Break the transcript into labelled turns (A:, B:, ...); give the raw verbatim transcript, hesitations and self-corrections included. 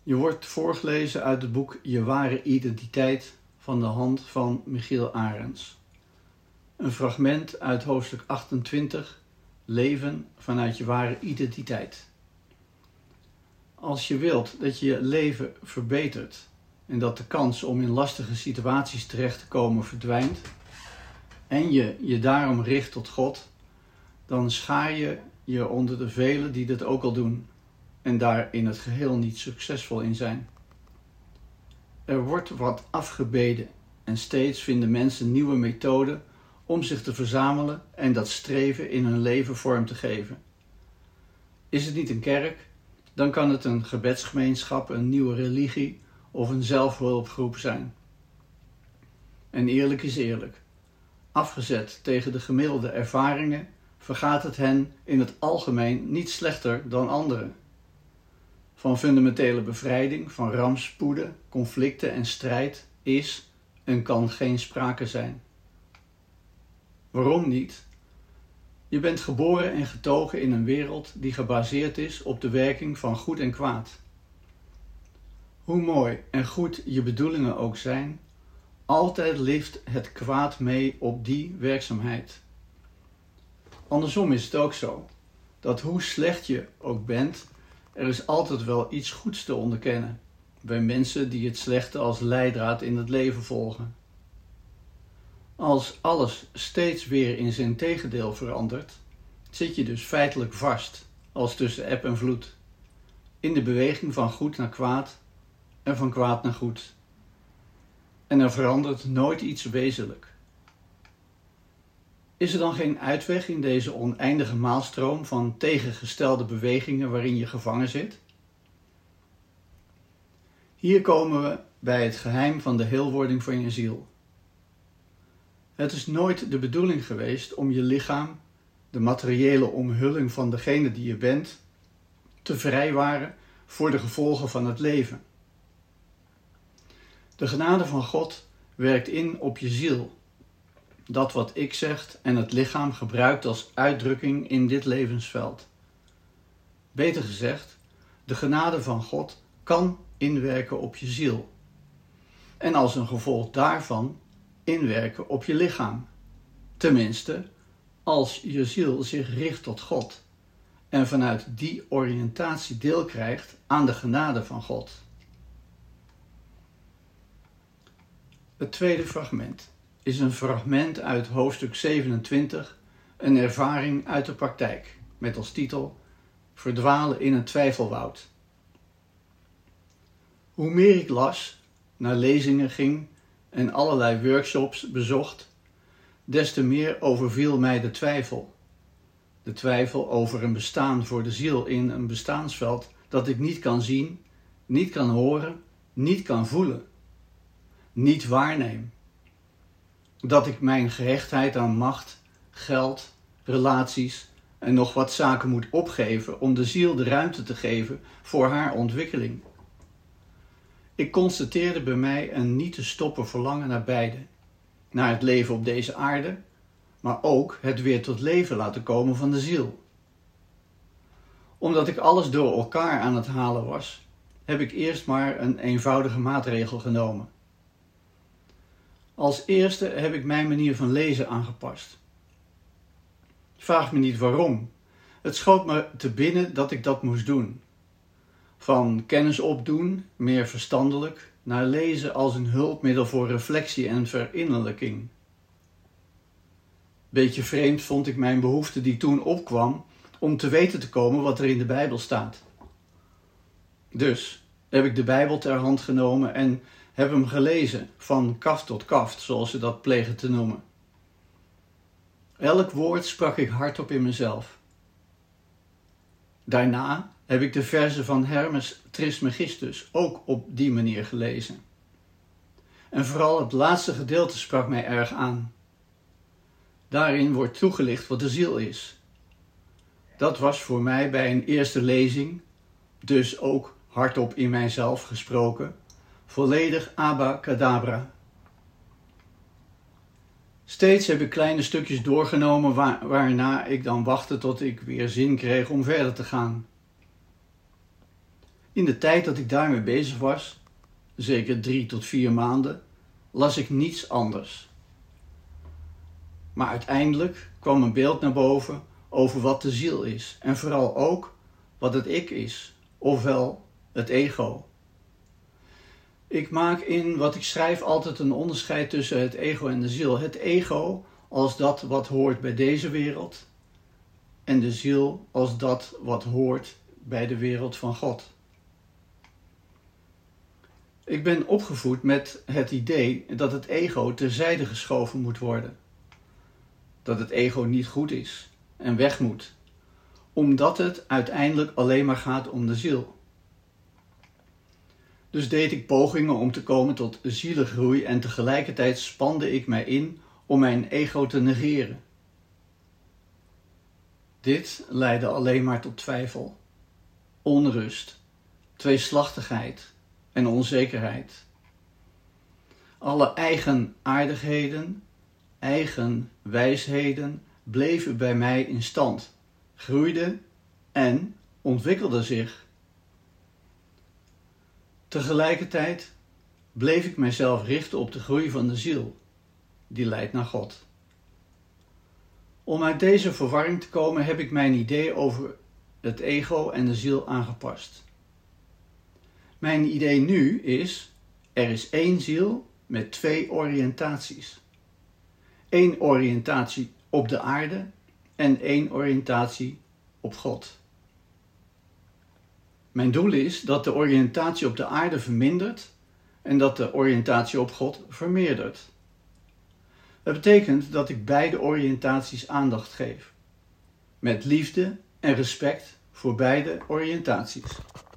A: Je wordt voorgelezen uit het boek Je ware identiteit van de hand van Michiel Arends. Een fragment uit hoofdstuk achtentwintig, Leven vanuit je ware identiteit. Als je wilt dat je je leven verbetert en dat de kans om in lastige situaties terecht te komen verdwijnt en je je daarom richt tot God, dan schaar je je onder de velen die dit ook al doen en daar in het geheel niet succesvol in zijn. Er wordt wat afgebeden en steeds vinden mensen nieuwe methoden om zich te verzamelen en dat streven in hun leven vorm te geven. Is het niet een kerk, dan kan het een gebedsgemeenschap, een nieuwe religie of een zelfhulpgroep zijn. En eerlijk is eerlijk. Afgezet tegen de gemiddelde ervaringen vergaat het hen in het algemeen niet slechter dan anderen. Van fundamentele bevrijding, van rampspoeden, conflicten en strijd is en kan geen sprake zijn. Waarom niet? Je bent geboren en getogen in een wereld die gebaseerd is op de werking van goed en kwaad. Hoe mooi en goed je bedoelingen ook zijn, altijd lift het kwaad mee op die werkzaamheid. Andersom is het ook zo, dat hoe slecht je ook bent, er is altijd wel iets goeds te onderkennen bij mensen die het slechte als leidraad in het leven volgen. Als alles steeds weer in zijn tegendeel verandert, zit je dus feitelijk vast, als tussen eb en vloed, in de beweging van goed naar kwaad en van kwaad naar goed. En er verandert nooit iets wezenlijk. Is er dan geen uitweg in deze oneindige maalstroom van tegengestelde bewegingen waarin je gevangen zit? Hier komen we bij het geheim van de heelwording van je ziel. Het is nooit de bedoeling geweest om je lichaam, de materiële omhulling van degene die je bent, te vrijwaren voor de gevolgen van het leven. De genade van God werkt in op je ziel, dat wat ik zegt en het lichaam gebruikt als uitdrukking in dit levensveld. Beter gezegd, de genade van God kan inwerken op je ziel. En als een gevolg daarvan inwerken op je lichaam. Tenminste, als je ziel zich richt tot God en vanuit die oriëntatie deel krijgt aan de genade van God. Het tweede fragment is een fragment uit hoofdstuk zevenentwintig, een ervaring uit de praktijk, met als titel Verdwalen in een twijfelwoud. Hoe meer ik las, naar lezingen ging en allerlei workshops bezocht, des te meer overviel mij de twijfel. De twijfel over een bestaan voor de ziel in een bestaansveld dat ik niet kan zien, niet kan horen, niet kan voelen, niet waarneem. Dat ik mijn gehechtheid aan macht, geld, relaties en nog wat zaken moet opgeven om de ziel de ruimte te geven voor haar ontwikkeling. Ik constateerde bij mij een niet te stoppen verlangen naar beide. Naar het leven op deze aarde, maar ook het weer tot leven laten komen van de ziel. Omdat ik alles door elkaar aan het halen was, heb ik eerst maar een eenvoudige maatregel genomen. Als eerste heb ik mijn manier van lezen aangepast. Vraag me niet waarom. Het schoot me te binnen dat ik dat moest doen. Van kennis opdoen, meer verstandelijk, naar lezen als een hulpmiddel voor reflectie en verinnerlijking. Beetje vreemd vond ik mijn behoefte die toen opkwam om te weten te komen wat er in de Bijbel staat. Dus heb ik de Bijbel ter hand genomen en heb hem gelezen, van kaft tot kaft, zoals ze dat plegen te noemen. Elk woord sprak ik hardop in mezelf. Daarna heb ik de verzen van Hermes Trismegistus ook op die manier gelezen. En vooral het laatste gedeelte sprak mij erg aan. Daarin wordt toegelicht wat de ziel is. Dat was voor mij bij een eerste lezing, dus ook hardop in mijzelf gesproken, volledig abacadabra. Steeds heb ik kleine stukjes doorgenomen waar, waarna ik dan wachtte tot ik weer zin kreeg om verder te gaan. In de tijd dat ik daarmee bezig was, zeker drie tot vier maanden, las ik niets anders. Maar uiteindelijk kwam een beeld naar boven over wat de ziel is en vooral ook wat het ik is, ofwel het ego. Ik maak in wat ik schrijf altijd een onderscheid tussen het ego en de ziel. Het ego als dat wat hoort bij deze wereld en de ziel als dat wat hoort bij de wereld van God. Ik ben opgevoed met het idee dat het ego terzijde geschoven moet worden. Dat het ego niet goed is en weg moet, omdat het uiteindelijk alleen maar gaat om de ziel. Dus deed ik pogingen om te komen tot zielengroei en tegelijkertijd spande ik mij in om mijn ego te negeren. Dit leidde alleen maar tot twijfel, onrust, tweeslachtigheid en onzekerheid. Alle eigen aardigheden, eigen wijsheden bleven bij mij in stand, groeiden en ontwikkelden zich. Tegelijkertijd bleef ik mijzelf richten op de groei van de ziel, die leidt naar God. Om uit deze verwarring te komen heb ik mijn idee over het ego en de ziel aangepast. Mijn idee nu is, er is één ziel met twee oriëntaties. Eén oriëntatie op de aarde en één oriëntatie op God. Mijn doel is dat de oriëntatie op de aarde vermindert en dat de oriëntatie op God vermeerdert. Dat betekent dat ik beide oriëntaties aandacht geef, met liefde en respect voor beide oriëntaties.